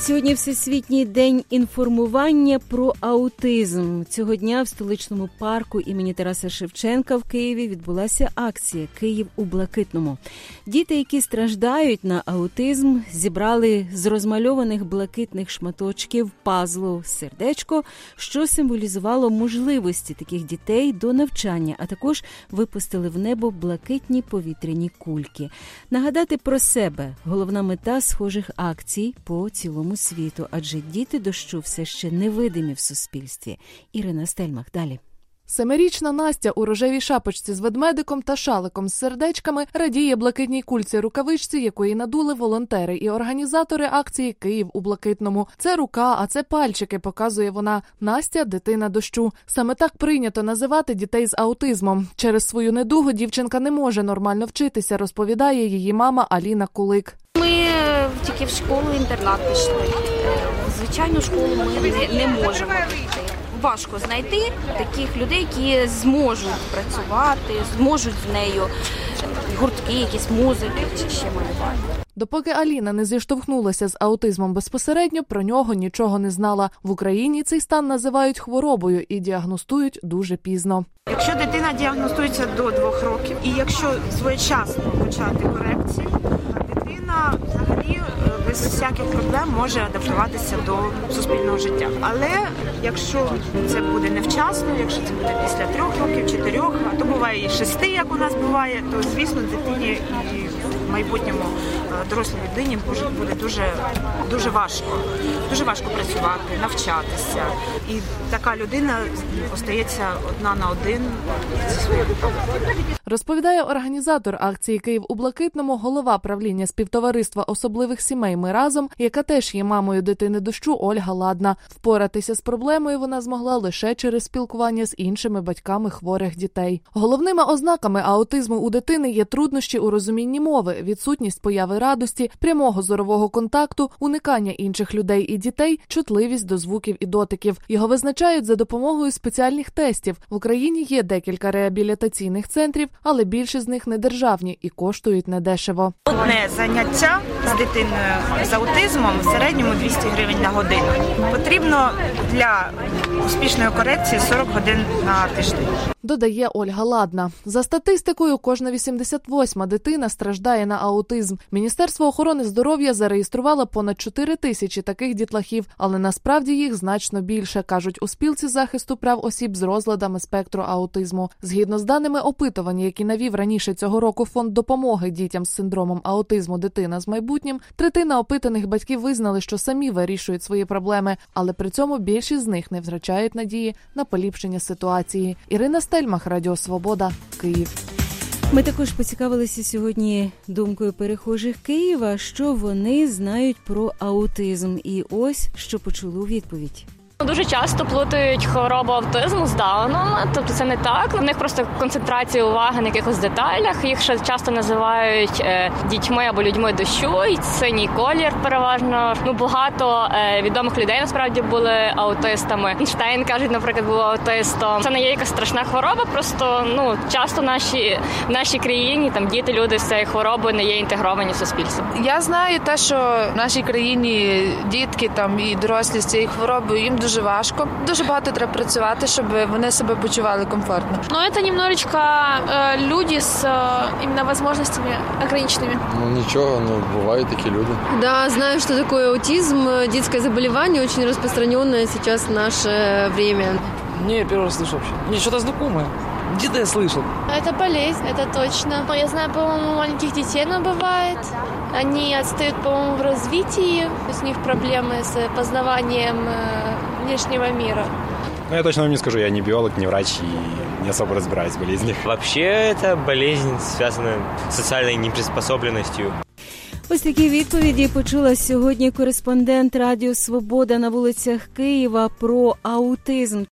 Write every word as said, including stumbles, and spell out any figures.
Сьогодні Всесвітній день інформування про аутизм. Цього дня в столичному парку імені Тараса Шевченка в Києві відбулася акція «Київ у блакитному». Діти, які страждають на аутизм, зібрали з розмальованих блакитних шматочків пазлу сердечко, що символізувало можливості таких дітей до навчання, а також випустили в небо блакитні повітряні кульки. Нагадати про себе – головна мета схожих акцій по цілому світу, адже діти дощу все ще невидимі в суспільстві. Ірина Стельмах далі. Семирічна Настя у рожевій шапочці з ведмедиком та шаликом з сердечками радіє блакитній кульці-рукавичці, якої надули волонтери і організатори акції «Київ у блакитному». Це рука, а це пальчики, показує вона. Настя – дитина дощу. Саме так прийнято називати дітей з аутизмом. Через свою недугу дівчинка не може нормально вчитися, розповідає її мама Аліна Кулик. Ми тільки в школу-інтернат пішли. Звичайну школу ми не, не можемо піти. Важко знайти таких людей, які зможуть працювати, зможуть з нею гуртки, якісь музики чи ще малювати. Допоки Аліна не зіштовхнулася з аутизмом безпосередньо, про нього нічого не знала. В Україні цей стан називають хворобою і діагностують дуже пізно. Якщо дитина діагностується до двох років, і якщо своєчасно почати корекцію, дитина взагалі без всяких проблем може адаптуватися до суспільного життя. Але якщо це буде невчасно, якщо це буде після трьох років, чотирьох, а то буває і шести, як у нас буває, то, звісно, дитині і в майбутньому дорослій людині буде дуже, дуже важко. Дуже важко працювати, навчатися. І така людина остається одна на один зі своїми проблемами. Розповідає організатор акції «Київ у блакитному», голова правління співтовариства особливих сімей «Ми разом», яка теж є мамою дитини дощу, Ольга Ладна. Впоратися з проблемою вона змогла лише через спілкування з іншими батьками хворих дітей. Головними ознаками аутизму у дитини є труднощі у розумінні мови, відсутність появи радості, прямого зорового контакту, уникання інших людей і дітей, чутливість до звуків і дотиків. Його визначають за допомогою спеціальних тестів. В Україні є декілька реабілітаційних центрів, але більшість з них не державні і коштують недешево. Одне заняття з дитиною з аутизмом в середньому двісті гривень на годину. Потрібно для успішної корекції сорок годин на тиждень. Додає Ольга Ладна. За статистикою, кожна вісімдесят восьма дитина страждає на аутизм. Міністерство охорони здоров'я зареєструвало понад чотири тисячі таких дітлахів, але насправді їх значно більше, кажуть у спілці захисту прав осіб з розладами спектру аутизму. Згідно з даними опитування, які навів раніше цього року Фонд допомоги дітям з синдромом аутизму «Дитина з майбутнім», третина опитаних батьків визнали, що самі вирішують свої проблеми, але при цьому більшість з них не втрачають надії на поліпшення ситуації. Ірина Стельмах, Радіо Свобода, Київ. Ми також поцікавилися сьогодні думкою перехожих Києва, що вони знають про аутизм. І ось, що почули у відповідь. Дуже часто плутають хворобу аутизму з Дауном, тобто це не так. У них просто концентрація уваги на якихось деталях. Їх ще часто називають е, дітьми або людьми дощу, і синій колір переважно. Ну, багато е, відомих людей насправді були аутистами. Ейнштейн, кажуть, наприклад, був аутистом. Це не є якась страшна хвороба, просто ну часто наші, в нашій країні там діти, люди з цією хворобою не є інтегровані в суспільство. Я знаю те, що в нашій країні дітки там і дорослі з цією хворобою, їм дуже важко. Дуже багато треба працювати, щоб вони себе почували комфортно. Но это немножечко э, люди с э, именно возможностями ограниченными. Ну ничего, ну бывают такие люди. Да, знаю, что такое аутизм, детское заболевание, очень распространенное сейчас в наше время. Не, первый раз слышу вообще. Не, что-то знакомое. Где-то я слышал. Это болезнь, это точно. Я знаю, по-моему, у маленьких детей она бывает. Они отстают, по-моему, в развитии. У них проблемы с познаванием внешнего мира. Ну, я точно вам не скажу, я не биолог, не врач и не особо разбираюсь в болезнях. Вообще, это болезнь, связанная с социальной неприспособленностью. Ось такі відповіді почула сьогодні кореспондент Радіо Свобода на вулицях Києва про аутизм.